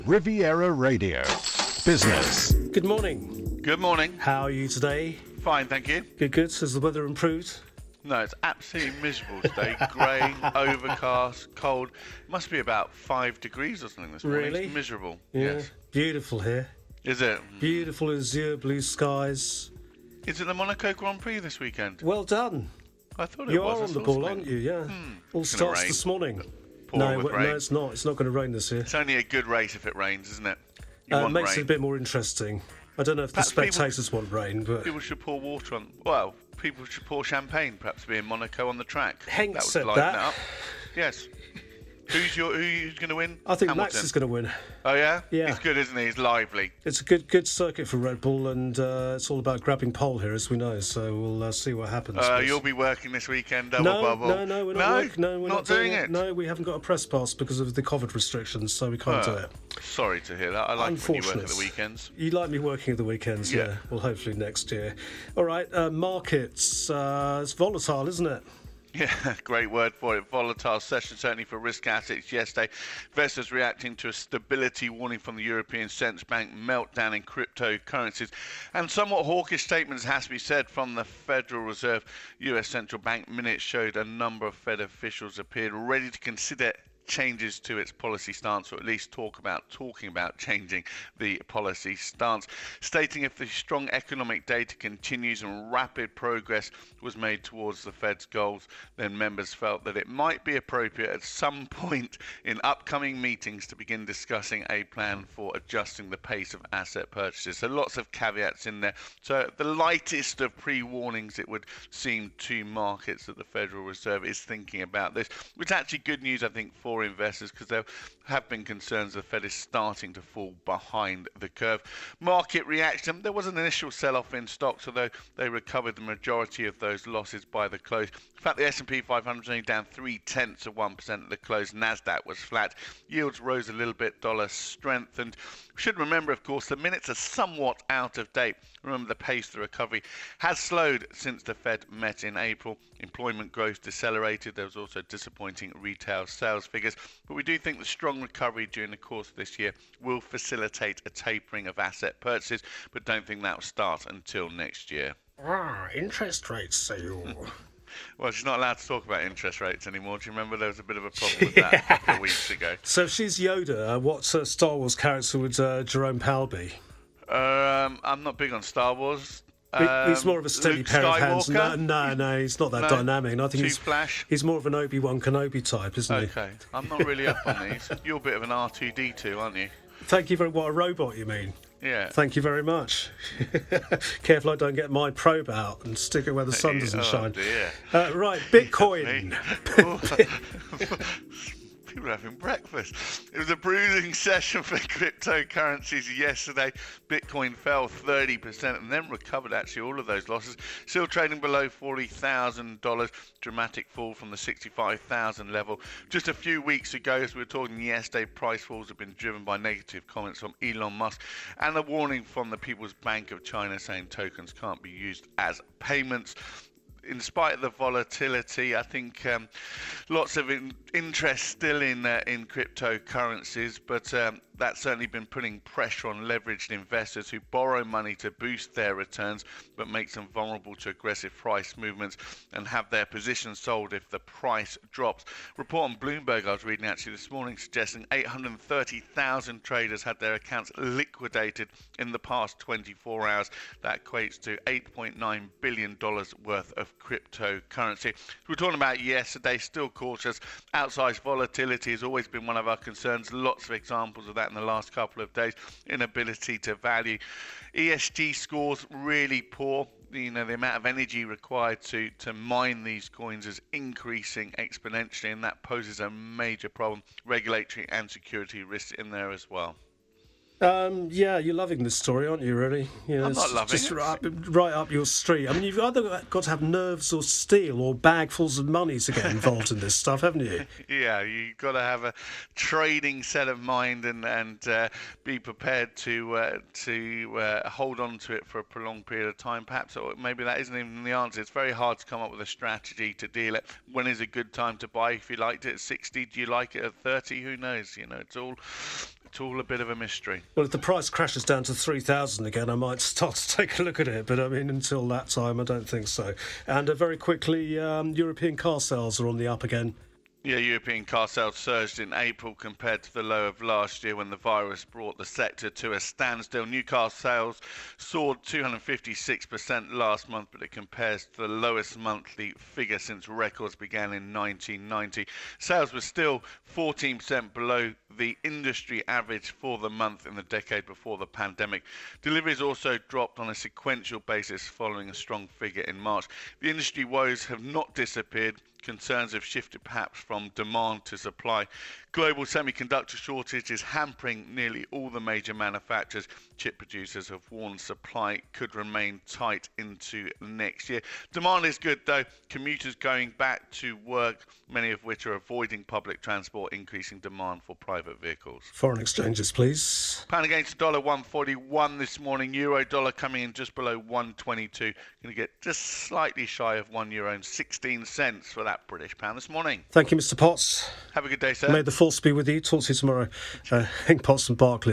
Riviera Radio. Business. Good morning. Good morning. How are you today? Fine, thank you. Good. Has the weather improved? No, it's absolutely miserable today. Grey, overcast, cold. It must be about 5 degrees or something this morning. Really? It's miserable. Yeah. Yes. Beautiful here. Is it? Beautiful azure blue skies. Is it the Monaco Grand Prix this weekend? Well done. I thought it You was. are I on the saw ball, something. aren't you? Yeah. All It's gonna starts rain. this morning. Pouring with rain. No, it's not. It's not going to rain this year. It's only a good race if it rains, isn't it? You want Makes rain. it a bit more interesting. I don't know if Perhaps the spectators want rain, but People should pour water on. Well, people should pour champagne, perhaps be in Monaco on the track. Henk that would said lighten that. it up. Yes. Who's going to win? I think Hamilton. Max is going to win. Oh yeah. Yeah. He's good, isn't he? He's lively. It's a good circuit for Red Bull, and it's all about grabbing pole here, as we know. So we'll see what happens. You'll be working this weekend, double No, bubble. no, we're not working. No, we're not doing it. No, we haven't got a press pass because of the COVID restrictions, so we can't do it. Sorry to hear that. I like when you work at Unfortunate. the weekends. You like me working at the weekends, yeah. Yeah. Well, hopefully next year. All right, markets. It's volatile, isn't it? Yeah, great word for it. Volatile session, certainly for risk assets yesterday. Investors reacting to a stability warning from the European Central Bank, meltdown in cryptocurrencies, and somewhat hawkish statements, has to be said, from the Federal Reserve. US Central Bank minutes showed a number of Fed officials appeared ready to consider changes to its policy stance, or at least talking about changing the policy stance, stating if the strong economic data continues and rapid progress was made towards the Fed's goals, then members felt that it might be appropriate at some point in upcoming meetings to begin discussing a plan for adjusting the pace of asset purchases. So lots of caveats in there. So the lightest of pre-warnings, it would seem, to markets that the Federal Reserve is thinking about this, which is actually good news, I think, for investors, because there have been concerns the Fed is starting to fall behind the curve. Market reaction: there was an initial sell-off in stocks, although they recovered the majority of those losses by the close. In fact, the S&P 500 is only down 0.3% at the close. Nasdaq was flat. Yields rose a little bit. Dollar strengthened. We should remember, of course, the minutes are somewhat out of date. Remember, the pace of the recovery has slowed since the Fed met in April. Employment growth decelerated. There was also disappointing retail sales figures. But we do think the strong recovery during the course of this year will facilitate a tapering of asset purchases, but don't think that will start until next year. Interest rates, say you. Well, she's not allowed to talk about interest rates anymore. Do you remember there was a bit of a problem with that a couple of weeks ago? So if she's Yoda, what Star Wars character would Jerome Powell be? I'm not big on Star Wars. He's more of a steady Luke pair of hands. Skywalker? No, he's not that No? dynamic. I think Too flash? he's more of an Obi-Wan Kenobi type, isn't he? Okay, I'm not really up on these. You're a bit of an R2-D2, aren't you? Thank you very much. What, a robot, you mean? Yeah. Thank you very much. Careful I don't get my probe out and stick it where the sun doesn't shine. Dear. Right, Bitcoin. People are having breakfast. It was a bruising session for cryptocurrencies yesterday. Bitcoin fell 30% and then recovered actually all of those losses. Still trading below $40,000. Dramatic fall from the 65,000 level. Just a few weeks ago, as we were talking yesterday, price falls have been driven by negative comments from Elon Musk and a warning from the People's Bank of China saying tokens can't be used as payments. In spite of the volatility, I think lots of interest still in cryptocurrencies, but that's certainly been putting pressure on leveraged investors who borrow money to boost their returns, but makes them vulnerable to aggressive price movements and have their positions sold if the price drops. Report on Bloomberg I was reading actually this morning suggesting 830,000 traders had their accounts liquidated in the past 24 hours. That equates to $8.9 billion worth of cryptocurrency. We're talking about yesterday, still cautious. Outsized volatility has always been one of our concerns. Lots of examples of that in the last couple of days. Inability to value. ESG scores really poor. The amount of energy required to mine these coins is increasing exponentially, and that poses a major problem. Regulatory and security risks in there as well. Yeah, you're loving this story, aren't you, really? Yeah, I'm not loving just it. right up your street. I mean, you've either got to have nerves or steel or bagfuls of money to get involved in this stuff, haven't you? Yeah, you've got to have a trading set of mind and be prepared to hold on to it for a prolonged period of time, perhaps, or maybe that isn't even the answer. It's very hard to come up with a strategy to deal it. When is a good time to buy? If you liked it at 60, do you like it at 30? Who knows? It's all It's all a bit of a mystery. Well, if the price crashes down to 3,000 again, I might start to take a look at it. But I mean, until that time, I don't think so. And very quickly, European car sales are on the up again. Yeah, European car sales surged in April compared to the low of last year when the virus brought the sector to a standstill. New car sales soared 256% last month, but it compares to the lowest monthly figure since records began in 1990. Sales were still 14% below the industry average for the month in the decade before the pandemic. Deliveries also dropped on a sequential basis following a strong figure in March. The industry woes have not disappeared. Concerns have shifted perhaps from demand to supply. Global semiconductor shortage is hampering nearly all the major manufacturers. Chip producers have warned supply could remain tight into next year. Demand is good though. Commuters going back to work, many of which are avoiding public transport, increasing demand for private vehicles. Foreign exchanges, please. Pound against the dollar, 141 this morning. Euro dollar coming in just below 122. Going to get just slightly shy of €1.16 for that British pound this morning. Thank you, Mr. Potts. Have a good day, sir. May the force be with you. Talk to you tomorrow. Hank Potts and Barclays.